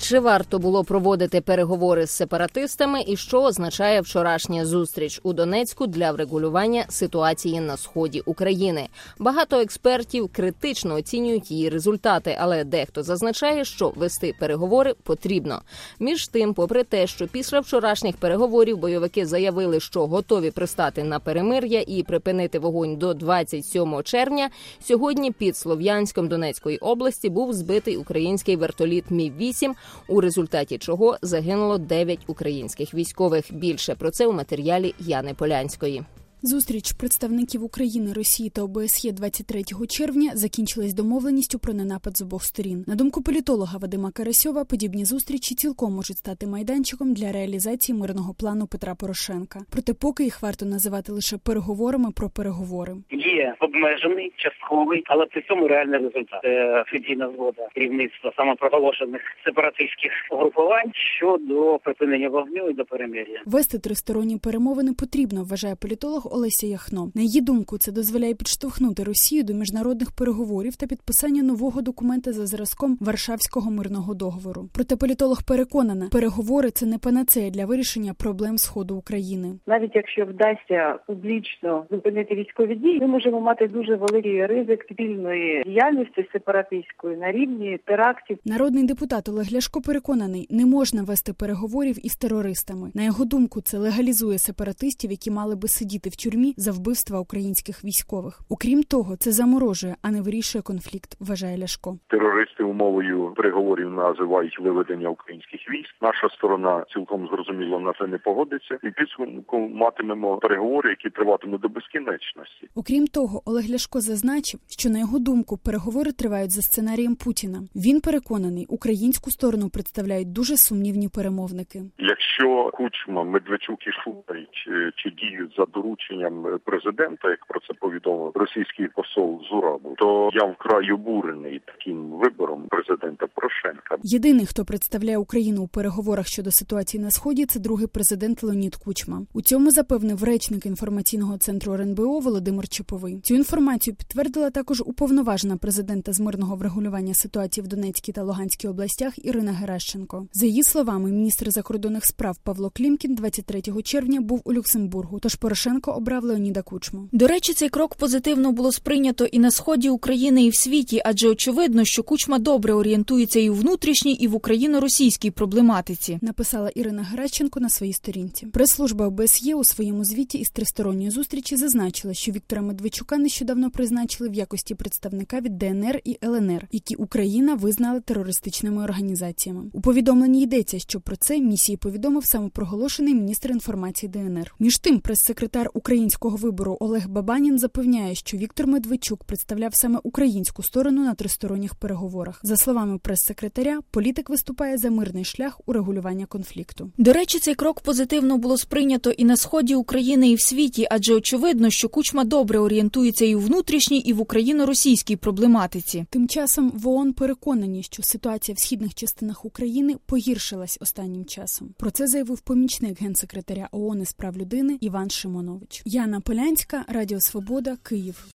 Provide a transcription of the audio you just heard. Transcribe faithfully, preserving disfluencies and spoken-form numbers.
Чи варто було проводити переговори з сепаратистами і що означає вчорашня зустріч у Донецьку для врегулювання ситуації на сході України? Багато експертів критично оцінюють її результати, але дехто зазначає, що вести переговори потрібно. Між тим, попри те, що після вчорашніх переговорів бойовики заявили, що готові пристати на перемир'я і припинити вогонь до двадцять сьомого червня, сьогодні під Слов'янськом Донецької області був збитий український вертоліт Мі вісім, у результаті чого загинуло дев'ять українських військових. Більше про це у матеріалі Яни Полянської. Зустріч представників України, Росії та О Б С Є двадцять третього червня закінчилась домовленістю про ненапад з обох сторін. На думку політолога Вадима Карасьова, подібні зустрічі цілком можуть стати майданчиком для реалізації мирного плану Петра Порошенка. Проте поки їх варто називати лише переговорами про переговори. Є обмежений, частковий, але при цьому реальний результат. Це офіційна згода керівництва самопроголошених сепаратистських угрупувань щодо припинення вогню і до перемир'я. Вести тристоронні перемовини потрібно, вважає політолог Олеся Яхно. На її думку, це дозволяє підштовхнути Росію до міжнародних переговорів та підписання нового документа за зразком Варшавського мирного договору. Проте політолог переконана, переговори – це не панацея для вирішення проблем Сходу України. Навіть якщо вдасться публічно зупинити військові дії, ми можемо мати дуже великий ризик спільної діяльності сепаратистської на рівні терактів. Народний депутат Олег Ляшко переконаний, не можна вести переговорів із терористами. На його думку, це легалізує сепаратистів, які мали би сидіти в тюрмі за вбивства українських військових. Окрім того, це заморожує, а не вирішує конфлікт, вважає Ляшко. Терористи умовою переговорів називають виведення українських військ. Наша сторона цілком зрозуміло на це не погодиться. І підсумку матимемо переговори, які триватимуть до безкінечності. Окрім того, Олег Ляшко зазначив, що на його думку переговори тривають за сценарієм Путіна. Він переконаний, українську сторону представляють дуже сумнівні перемовники. Якщо Кучма, Медведчук і Шуфрич чи діють за дорученням президента, як про це повідомив російський посол Зурабов, то я вкрай обурений таким вибором президента Порошенка. Єдиний, хто представляє Україну у переговорах щодо ситуації на Сході, це другий президент Леонід Кучма. У цьому запевнив речник інформаційного центру Ер Ен Бе О Володимир Чоповий. Цю інформацію підтвердила також уповноважена президента з мирного врегулювання ситуації в Донецькій та Луганській областях Ірина Геращенко. За її словами, міністр закордонних справ Павло Клімкін двадцять третього червня був у Люксембургу, тож Порошенко обрав Леоніда Кучму. До речі, цей крок позитивно було сприйнято і на сході України, і в світі, адже очевидно, що Кучма добре орієнтується і у внутрішній, і в україно-російській проблематиці, написала Ірина Геращенко на своїй сторінці. Прес-служба О Б С Є у своєму звіті із тристоронньої зустрічі зазначила, що Віктора Медведчука нещодавно призначили в якості представника від Де Ен Ер і Ел Ен Ер, які Україна визнала терористичними організаціями. У повідомленні йдеться, що про це місії повідомив самопроголошений міністр інформації Де Ен Ер. Між тим, прес-секретар українського вибору Олег Бабанін запевняє, що Віктор Медведчук представляв саме українську сторону на тристоронніх переговорах. За словами прес-секретаря, політик виступає за мирний шлях у регулювання конфлікту. До речі, цей крок позитивно було сприйнято і на сході України, і в світі, адже очевидно, що Кучма добре орієнтується і у внутрішній, і в україно-російській проблематиці. Тим часом в О О Н переконані, що ситуація в східних частинах України погіршилась останнім часом. Про це заявив помічник генсекретаря О О Н із прав людини Іван Шимонович. Яна Полянська, Радіо Свобода, Київ.